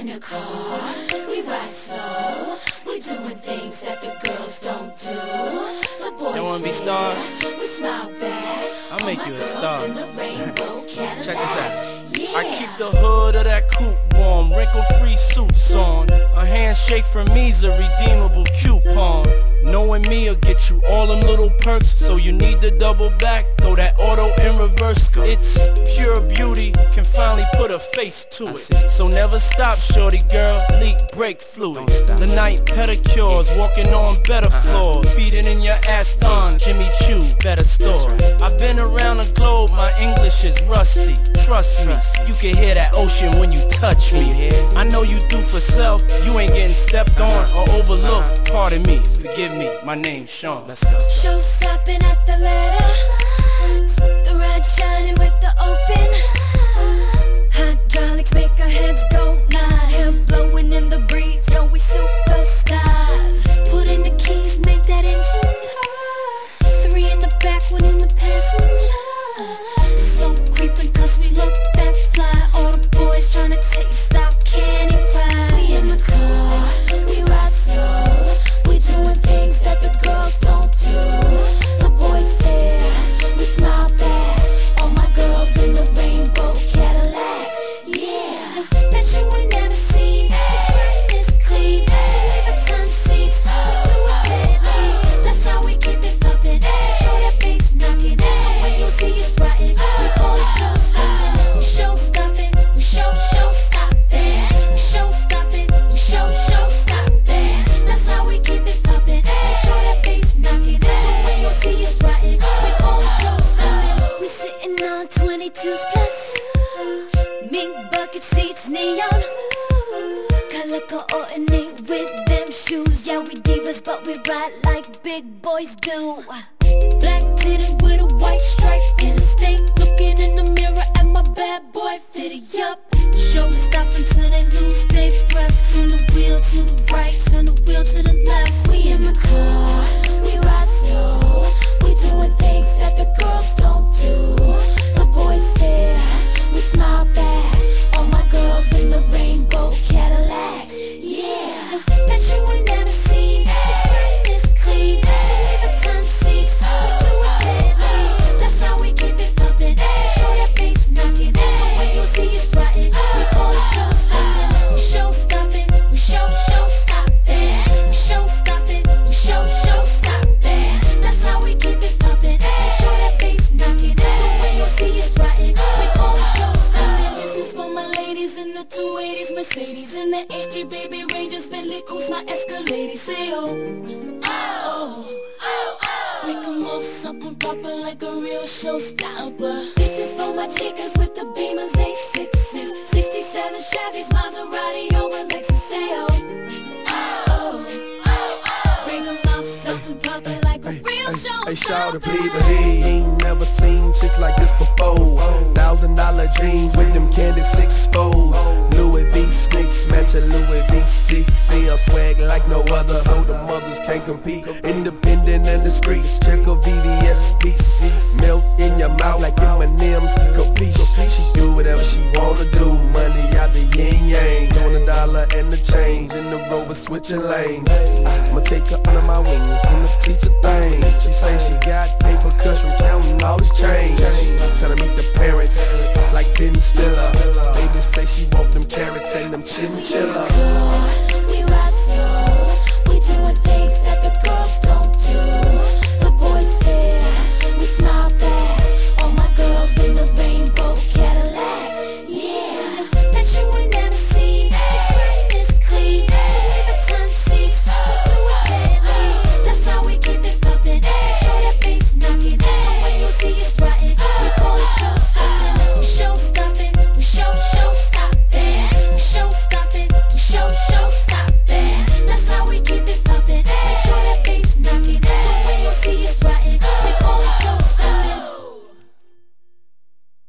in the car, we ride slow. We doing things that the girls don't do. The boys you wanna be stars? We smile back. I'll make you a star. Check this out. Yeah. I keep the hood of that coupe warm, wrinkle-free suits on. A handshake from me's a redeemable coupon. Knowing me'll get you all them little perks, so you need to double back, throw that auto in reverse. It's pure beauty, can finally put a face to it. So never stop, shorty girl, leak brake fluid. The night pedicures, walking on better floors. Feeding in your ass on Jimmy Choo, better stores. I've been around the globe, my English is rusty. Trust me, you can hear that ocean when you touch me. I know you do for self, you ain't getting stepped on or overlooked. Pardon me, forgive me, my name's Sean. Let's go. Show stopping at the ladder. The red shining with the open. Hydraulics make our heads go nod. Hair blowing in the breeze, yo, we superstars. Put in the keys, make that engine. 3 in the back, 1 in the passenger. So creepin' cause we look that fly. All the boys tryna taste our candy pie. We in the car, we ride slow. We doing things that the girls don't do. The boys stare, we smile back. All my girls in the rainbow Cadillacs. Yeah, that you ain't never seen. Just riding this clean. Leave a ton of seats, we do it deadly. That's how we keep it pumpin'. Make sure that bass knockin'. So when you see us riding, we call it show stoppin'. We show stoppin', we show stoppin'. We show stoppin', we show stoppin'. That's how we keep it pumpin'. Make sure that bass knockin'. So when you see us riding, we call it show stoppin'. We sittin' on 22s plus. Mink bucket seats, neon. Color coordinate with them shoes. Yeah, we divas, but we ride like big boys do. Black tinted with a white stripe and a stain. Looking in the mirror at my bad boy fitted up. Show stopping till they lose their breath. Turn the wheel to the right, turn the wheel to the left. We in the car, we ride slow. We doing things that the girls don't do. The boys stare, we smile back. All my girls in the rainbow Cadillacs. Yeah, that you ain't never seen. Just riding this clean. Leave a ton of seats, we do it deadly. That's how we keep it pumpin'. Make sure that bass knockin'. So when you see us riding, we call it show stoppin'. We show stoppin', we show stoppin'. We show stoppin', we show stoppin'. That's how we keep it pumpin'. Make sure that bass knockin'. So when you see us riding, we call it show stoppin'. This is for my ladies in the 280s, Mercedes in the H3, baby Rangers, Bentley Coos, my Escalade. Say oh, oh, oh, oh. Break 'em off something proper like a real showstopper. This is for my chicas with the Beamers, A6s, 67 Chevys, Maserati over Lexus. Say oh, oh, oh, oh. Bring 'em off something proper like a real showstopper. Hey, shout to people, he ain't never seen chicks like this before. $1,000 jeans with them candy 6-folds. Louis V sneaks, matching Louis V CC. I'm swag like no other, so the mothers can't compete. Independent in the streets, check a VVS PC. Melt in your mouth like M&M's, capiche. She do whatever she wanna do, money out the yin yang. On the dollar and the change, in the Rover switching lanes. I'ma take her under my wings, I'ma teach her things. She say she got paper cuts from counting all this change. Tryna meet the parents, like Ben Stiller. Baby say she want them carrots and them chinchilla.